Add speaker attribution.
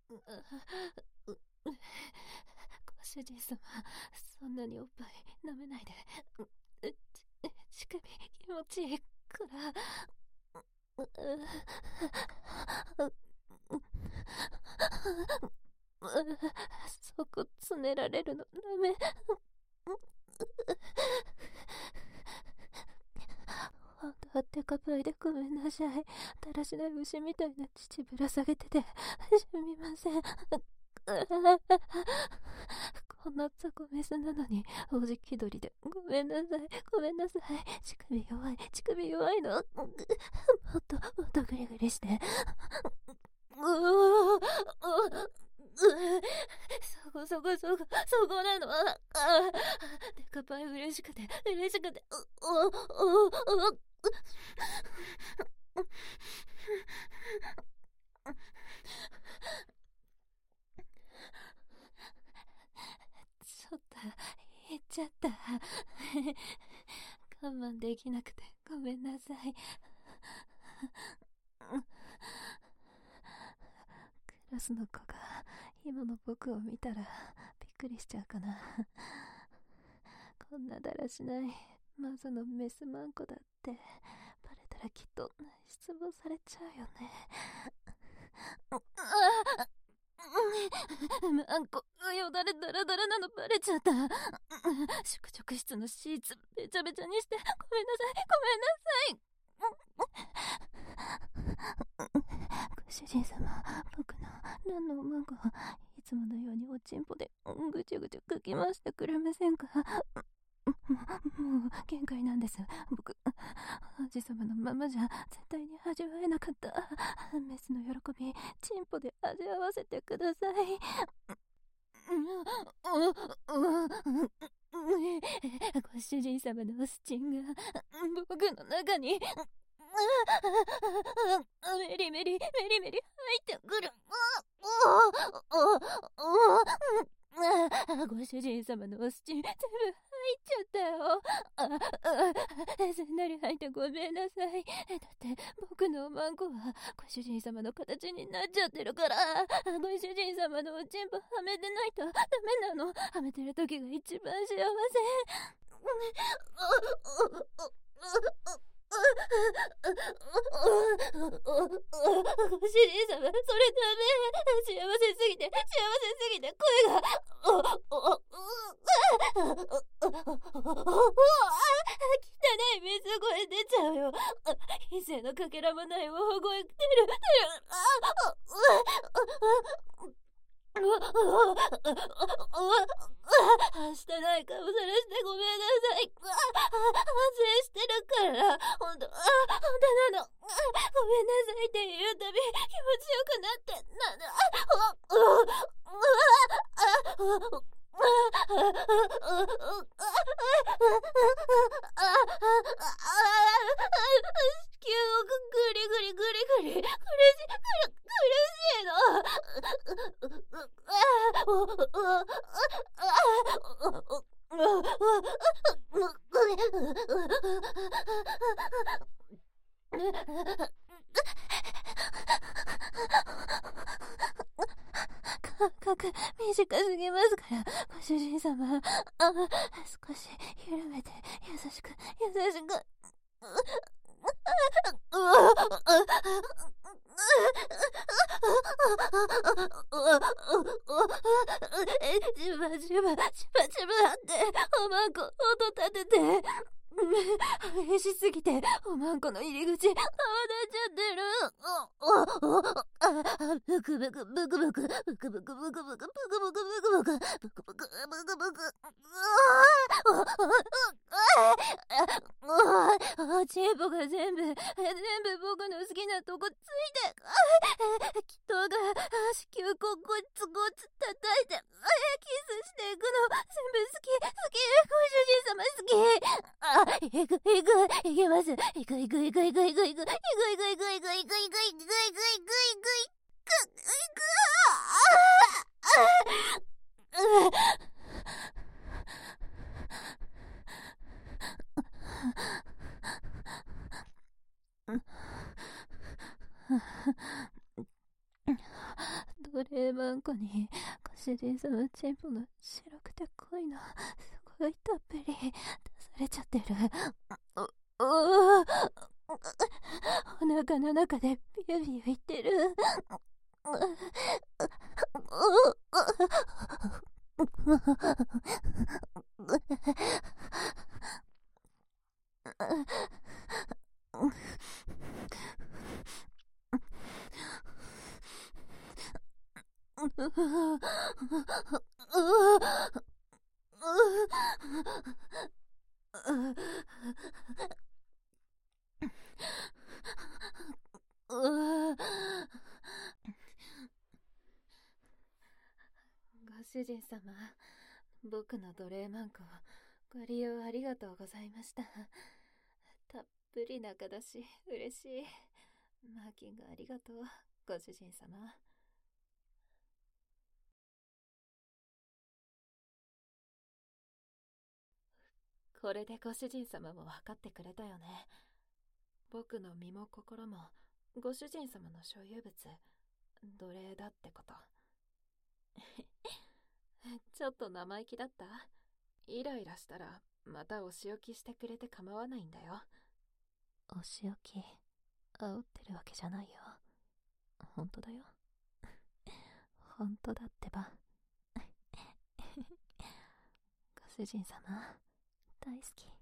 Speaker 1: ご主人様、そんなにおっぱい舐めないで。乳首気持ちいいから。そこつねられるのダメ。本当はデカパイでごめんなさい。だらしない牛みたいな乳ぶら下げててすみません。こんな雑魚メスなのにおじ気取りでごめんなさい。ごめんなさい。乳首弱いの。もっとグリグリして。そこなの。デカパイ嬉しくて。ちょっと言っちゃった。我慢できなくてごめんなさい。クラスの子が今の僕を見たらびっくりしちゃうかな。こんなだらしないマザのメスマンコだってバレたらきっと失望されちゃうよね。マンコよだれダラダラなのバレちゃった。宿直室のシーツべちゃべちゃにしてごめんなさい。ご主人様、僕のランのおまんこいつものようにおちんぽでぐちゅぐちゅかき回してくれませんか。もう限界なんです。僕王子様のままじゃ絶対に味わえなかったメスの喜び、チンポで味わわせてください。ご主人様のおスチンが僕の中にメリメリ入ってくる。ご主人様のおスチン全部入っちゃったよ。すんなり入ってごめんなさい。だって僕のおまんこはご主人様の形になっちゃってるから。ご主人様のおちんぽはめてないとダメなの。はめてる時が一番幸せ。ご主人様、それダメ。幸せすぎて声が汚い水声出ちゃうよ。異性のかけらもない大声出る。してない顔さらしてごめんなさい。反省してるから本当なの。ごめんなさいって言うたび気持ちよくなって子宮をグリ苦しいの。間隔短すぎますからご主人様、少し緩めて優しくジュバっておまんこ音立てて激しすぎておまんこの入り口泡立っちゃってる。ブクブクチンポが全部僕の好きなとこついてキットが子宮こゴツゴツ叩いてキスしていくの全部好きご主人様好き。いけます。いくどれレーマンコにご主人様チンポの白くて濃いのすごいたっぷり出されちゃってる。お腹の中でビュービューいってる。ご主人様、僕の奴隷マンコご利用ありがとうございました。たっぷり中だし嬉しい。マーキングありがとう、ご主人様。これでご主人様も分かってくれたよね。僕の身も心もご主人様の所有物、奴隷だってこと。ちょっと生意気だった？イライラしたらまたお仕置きしてくれて構わないんだよ。お仕置き煽ってるわけじゃないよ。本当だよ。本当だってば。ご主人様大好き。